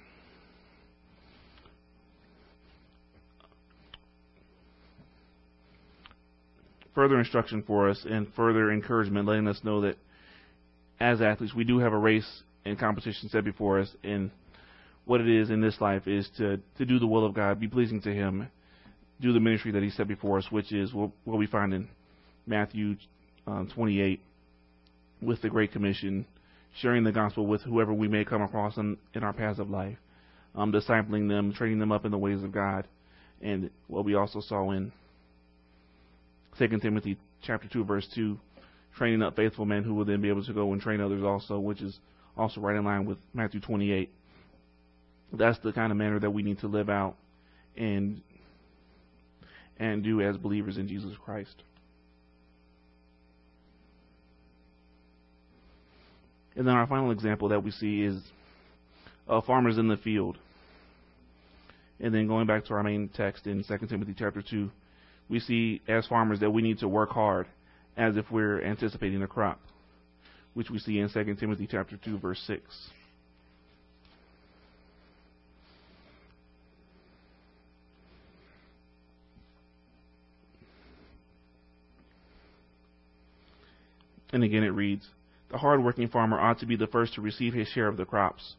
instruction for us and further encouragement, letting us know that as athletes, we do have a race and competition set before us, and what it is in this life is to do the will of God, be pleasing to Him, do the ministry that He set before us, which is what we find in Matthew 28 with the Great Commission, sharing the gospel with whoever we may come across in our paths of life. discipling them, training them up in the ways of God. And what we also saw in 2 Timothy chapter 2, verse 2, training up faithful men who will then be able to go and train others also, which is also right in line with Matthew 28. That's the kind of manner that we need to live out and do as believers in Jesus Christ. And then our final example that we see is farmers in the field. And then going back to our main text in 2 Timothy chapter 2, we see as farmers that we need to work hard as if we're anticipating a crop, which we see in 2 Timothy chapter 2, verse 6. And again it reads, "The hard-working farmer ought to be the first to receive his share of the crops."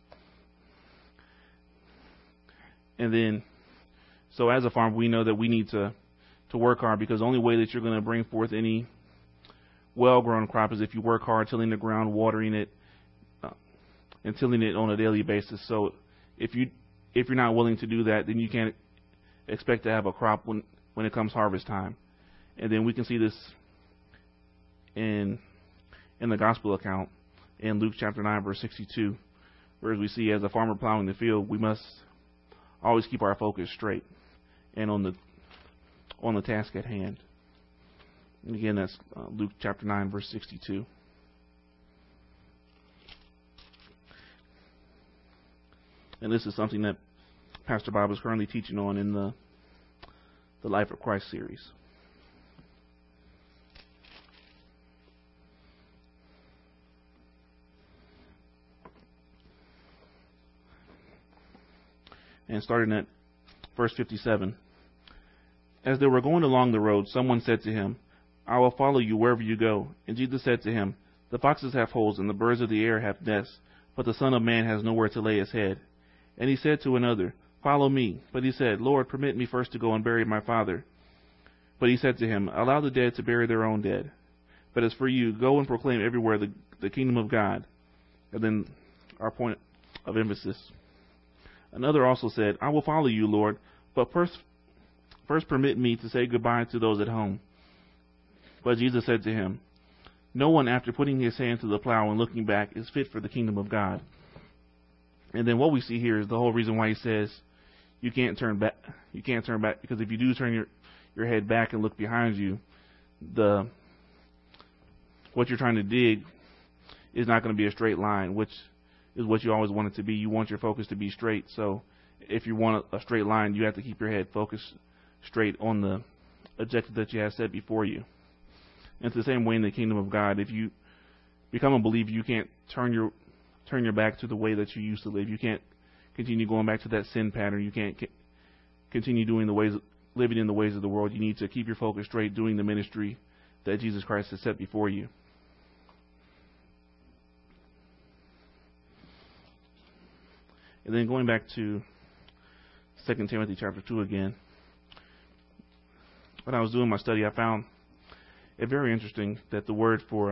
And then, so as a farmer, we know that we need to work hard, because the only way that you're going to bring forth any well-grown crop is if you work hard tilling the ground, watering it, and tilling it on a daily basis. So if you're not willing to do that, then you can't expect to have a crop when it comes harvest time. And then we can see this in the gospel account in Luke chapter 9, verse 62, where we see as a farmer plowing the field, we must always keep our focus straight and on the task at hand. And again, that's Luke chapter 9, verse 62. And this is something that Pastor Bob is currently teaching on in the Life of Christ series. And starting at verse 57. As they were going along the road, someone said to him, "I will follow you wherever you go." And Jesus said to him, "The foxes have holes, and the birds of the air have nests, but the Son of Man has nowhere to lay his head." And he said to another, "Follow me." But he said, "Lord, permit me first to go and bury my father." But he said to him, "Allow the dead to bury their own dead. But as for you, go and proclaim everywhere the kingdom of God." And then our point of emphasis. Another also said, "I will follow you, Lord, but first permit me to say goodbye to those at home." But Jesus said to him, "No one, after putting his hand to the plow and looking back, is fit for the kingdom of God." And then what we see here is the whole reason why he says you can't turn back. You can't turn back, because if you do turn your head back and look behind you, what you're trying to dig is not going to be a straight line, which is what you always want it to be. You want your focus to be straight. So if you want a straight line, you have to keep your head focused straight on the objective that you have set before you. And it's the same way in the kingdom of God. If you become a believer, you can't turn your back to the way that you used to live. You can't continue going back to that sin pattern. You can't continue living in the ways of the world. You need to keep your focus straight, doing the ministry that Jesus Christ has set before you. And then going back to 2 Timothy chapter 2 again, when I was doing my study, I found it very interesting that the word for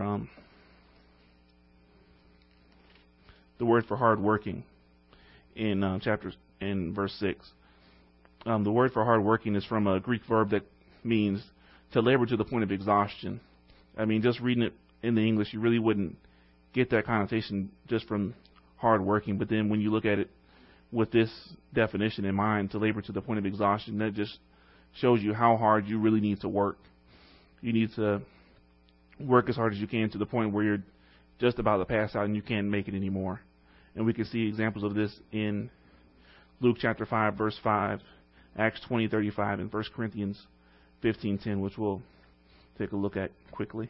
hardworking in verse 6, the word for hardworking is from a Greek verb that means to labor to the point of exhaustion. I mean, just reading it in the English, you really wouldn't get that connotation just from hardworking. But then when you look at it with this definition in mind, to labor to the point of exhaustion, that just shows you how hard you really need to work. You need to work as hard as you can to the point where you're just about to pass out and you can't make it anymore. And we can see examples of this in Luke chapter 5, verse 5, Acts 20:35, and 1 Corinthians 15:10, which we'll take a look at quickly.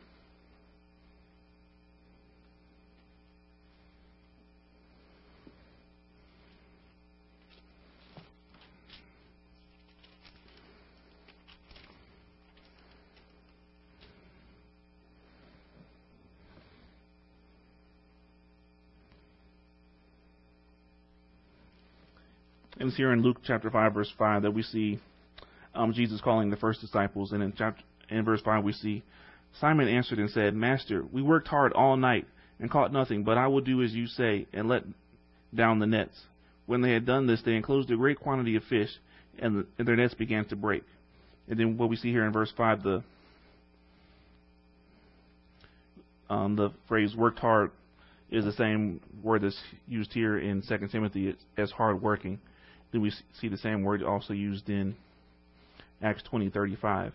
And it's here in Luke chapter 5, verse 5, that we see Jesus calling the first disciples. And in verse 5, we see, Simon answered and said, "Master, we worked hard all night and caught nothing, but I will do as you say and let down the nets. When they had done this, they enclosed a great quantity of fish, and their nets began to break. And then what we see here in verse 5, the phrase "worked hard" is the same word that's used here in 2 Timothy as hard working. Then we see the same word also used in Acts 20:35.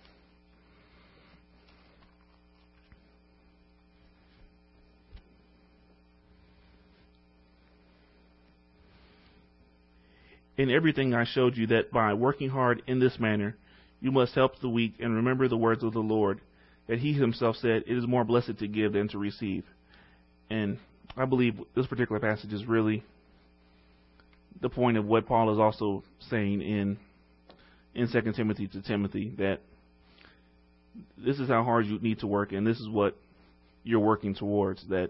In everything I showed you that by working hard in this manner, you must help the weak and remember the words of the Lord, that he himself said, "It is more blessed to give than to receive." And I believe this particular passage is really the point of what Paul is also saying in 2 Timothy to Timothy, that this is how hard you need to work, and this is what you're working towards, that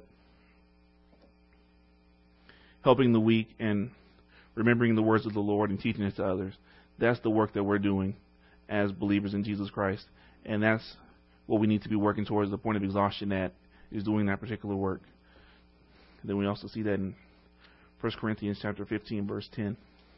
helping the weak and remembering the words of the Lord and teaching it to others, that's the work that we're doing as believers in Jesus Christ. And that's what we need to be working towards, the point of exhaustion at, is doing that particular work. And then we also see that in 1 Corinthians chapter 15, verse 10.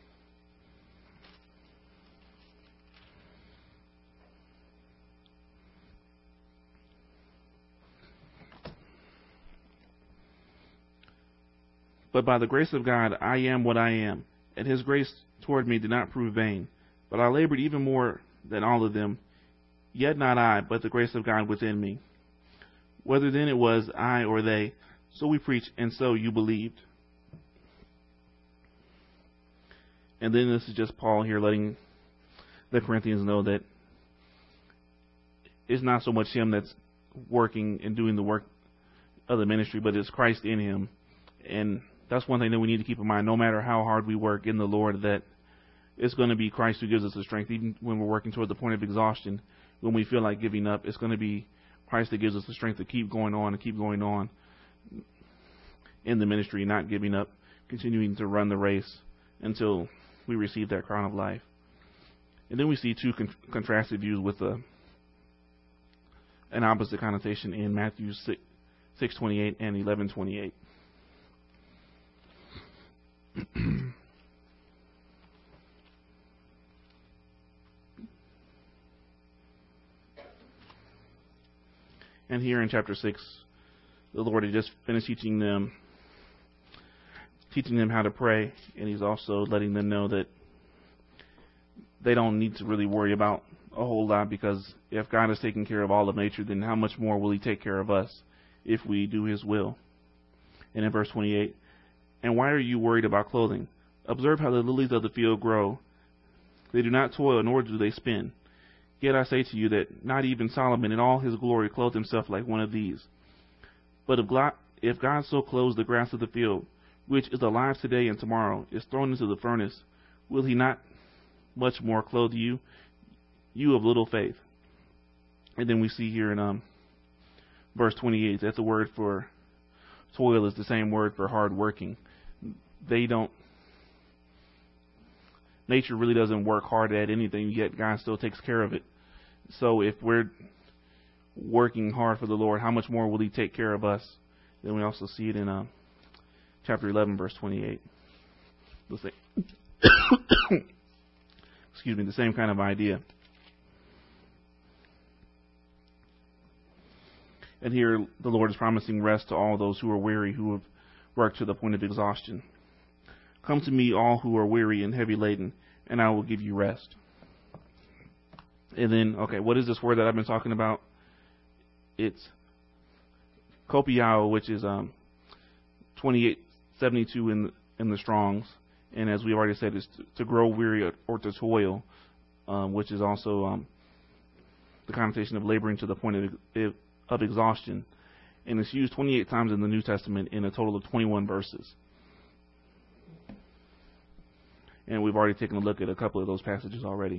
But by the grace of God, I am what I am, and his grace toward me did not prove vain. But I labored even more than all of them, yet not I, but the grace of God within me. Whether then it was I or they, so we preach, and so you believed. And then this is just Paul here letting the Corinthians know that it's not so much him that's working and doing the work of the ministry, but it's Christ in him. And that's one thing that we need to keep in mind, no matter how hard we work in the Lord, that it's going to be Christ who gives us the strength. Even when we're working toward the point of exhaustion, when we feel like giving up, it's going to be Christ that gives us the strength to keep going on and keep going on in the ministry, not giving up, continuing to run the race until we receive that crown of life. And then we see two contrasted views with an opposite connotation in Matthew 6:28 and 11:28. And here in chapter 6, the Lord had just finished teaching them how to pray, and he's also letting them know that they don't need to really worry about a whole lot, because if God is taking care of all of nature, then how much more will he take care of us if we do his will? And in verse 28, "And why are you worried about clothing? Observe how the lilies of the field grow. They do not toil, nor do they spin. Yet I say to you that not even Solomon in all his glory clothed himself like one of these. But if God so clothes the grass of the field, which is alive today and tomorrow is thrown into the furnace, will he not much more clothe you, you of little faith?" And then we see here in verse 28 that the word for toil is the same word for hard working. Nature really doesn't work hard at anything, yet God still takes care of it. So if we're working hard for the Lord, how much more will he take care of us? Then we also see it in chapter 11, verse 28. Excuse me, the same kind of idea. And here the Lord is promising rest to all those who are weary, who have worked to the point of exhaustion. "Come to me, all who are weary and heavy laden, and I will give you rest." And then, what is this word that I've been talking about? It's kopiao, which is 2872 in the Strongs. And as we already said, is to grow weary or to toil, which is also the connotation of laboring to the point of exhaustion. And it's used 28 times in the New Testament in a total of 21 verses. And we've already taken a look at a couple of those passages already.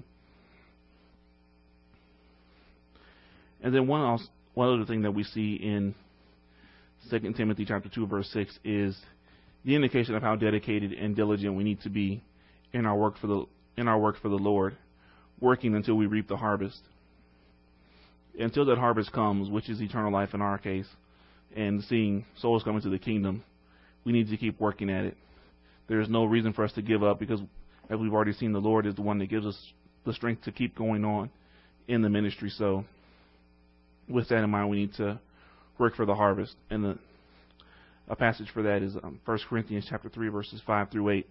And then one other thing that we see in 2 Timothy chapter 2, verse 6 is the indication of how dedicated and diligent we need to be in our work for the Lord, working until we reap the harvest. Until that harvest comes, which is eternal life in our case, and seeing souls come into the kingdom, we need to keep working at it. there's no reason for us to give up because, as we've already seen, the Lord is the one that gives us the strength to keep going on in the ministry. So with that in mind, we need to work for the harvest. And a passage for that is 1 Corinthians chapter 3, verses 5 through 8.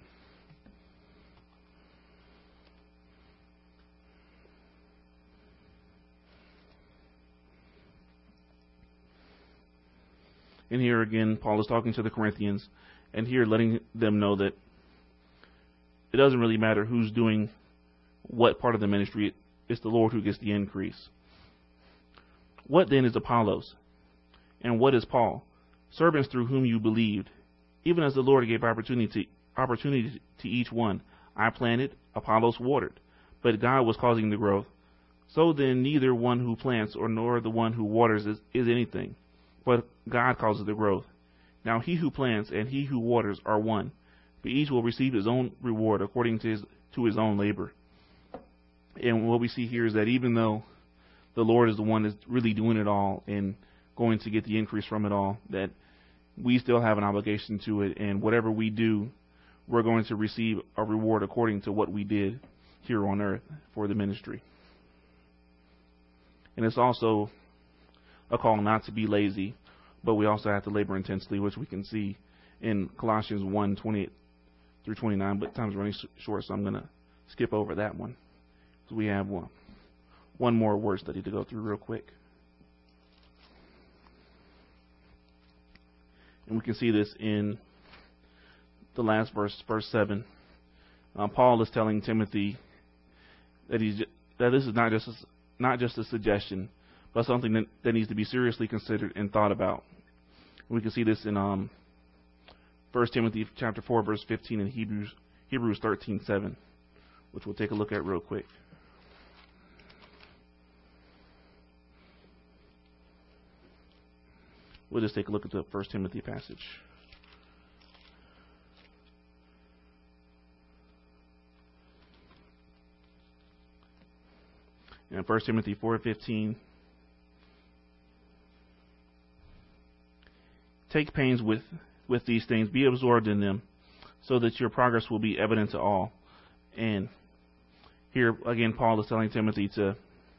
And here again, Paul is talking to the Corinthians, and here letting them know that it doesn't really matter who's doing what part of the ministry. It's the Lord who gets the increase. What then is Apollos? And what is Paul? Servants through whom you believed, even as the Lord gave opportunity to each one. I planted, Apollos watered, but God was causing the growth. So then neither one who plants nor the one who waters is anything, but God causes the growth. Now he who plants and he who waters are one, but each will receive his own reward according to his own labor. And what we see here is that even though the Lord is the one that's really doing it all and going to get the increase from it all, that we still have an obligation to it, and whatever we do, we're going to receive a reward according to what we did here on earth for the ministry. And it's also a call not to be lazy, but we also have to labor intensely, which we can see in Colossians 1:28 through 29, but time's running short, so I'm going to skip over that one. So we have one more word study to go through real quick. And we can see this in the last verse, verse 7. Paul is telling Timothy that this is not just a suggestion, but something that needs to be seriously considered and thought about. We can see this in 1 Timothy chapter 4, verse 15, and Hebrews 13:7, which we'll take a look at real quick. We'll just take a look at the 1 Timothy passage. In 1 Timothy 4:15, take pains with these things, be absorbed in them, so that your progress will be evident to all. And here again, Paul is telling Timothy to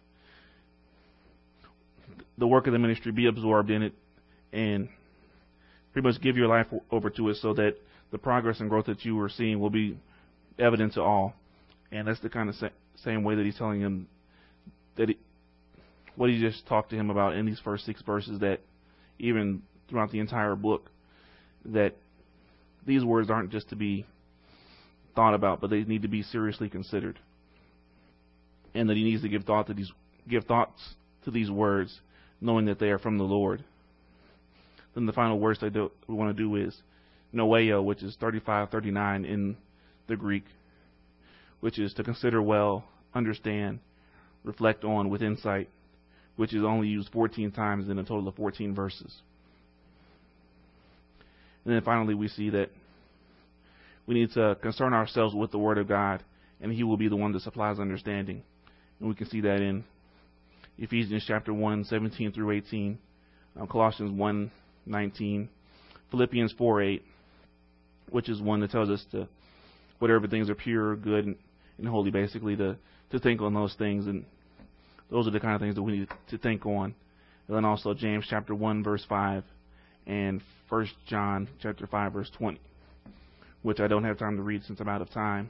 the work of the ministry, be absorbed in it, and pretty much give your life over to it, so that the progress and growth that you are seeing will be evident to all. And that's the kind of same way that he's telling him that what he just talked to him about in these first 6 verses, that even throughout the entire book, that these words aren't just to be thought about, but they need to be seriously considered. And that he needs to give thoughts to these words, knowing that they are from the Lord. Then the final words we want to do is noeo, which is 35:39 in the Greek, which is to consider well, understand, reflect on with insight, which is only used 14 times in a total of 14 verses. And then finally we see that we need to concern ourselves with the Word of God, and He will be the one that supplies understanding. And we can see that in Ephesians chapter 1:17 through 18, Colossians 1:19, Philippians 4:8, which is one that tells us to, whatever things are pure, good, and holy, basically to think on those things. And those are the kind of things that we need to think on. And then also James chapter 1 verse 5 and 1 John chapter 5 verse 20, which I don't have time to read since I'm out of time.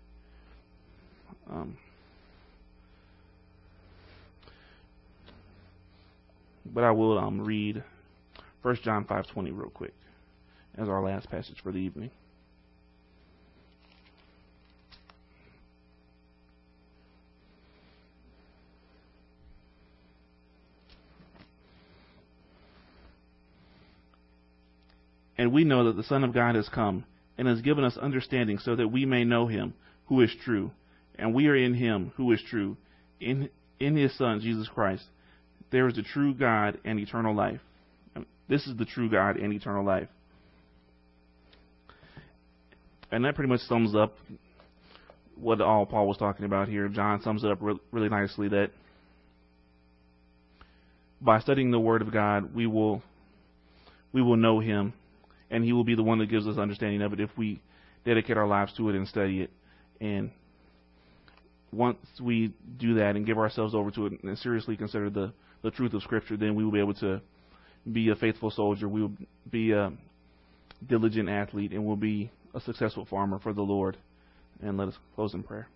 But I will read 1 John 5:20 real quick as our last passage for the evening. And we know that the Son of God has come and has given us understanding, so that we may know Him who is true. And we are in Him who is true, in His Son, Jesus Christ. There is the true God and eternal life. This is the true God and eternal life. And that pretty much sums up what all Paul was talking about here. John sums it up really nicely, that by studying the Word of God, we will know Him, and He will be the one that gives us understanding of it if we dedicate our lives to it and study it. And once we do that and give ourselves over to it and seriously consider the truth of Scripture, then we will be able to be a faithful soldier. We will be a diligent athlete, and we'll be a successful farmer for the Lord. And let us close in prayer.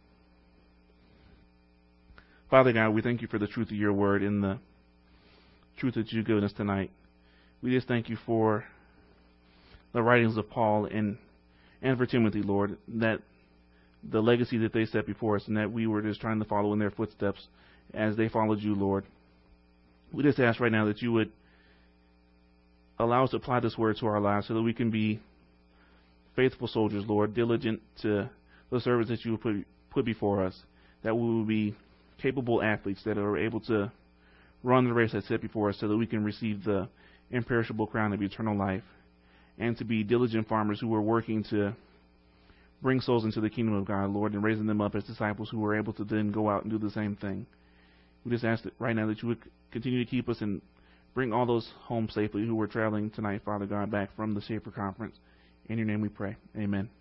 Father God, we thank you for the truth of your word and the truth that you've given us tonight. We just thank you for the writings of Paul and for Timothy, Lord, that the legacy that they set before us and that we were just trying to follow in their footsteps as they followed you, Lord. We just ask right now that you would allow us to apply this word to our lives so that we can be faithful soldiers, Lord, diligent to the service that you would put before us, that we will be capable athletes that are able to run the race that's set before us so that we can receive the imperishable crown of eternal life, and to be diligent farmers who are working to bring souls into the kingdom of God, Lord, and raising them up as disciples who are able to then go out and do the same thing. We just ask that right now that you would continue to keep us and bring all those home safely who are traveling tonight, Father God, back from the Schaefer Conference. In your name we pray. Amen.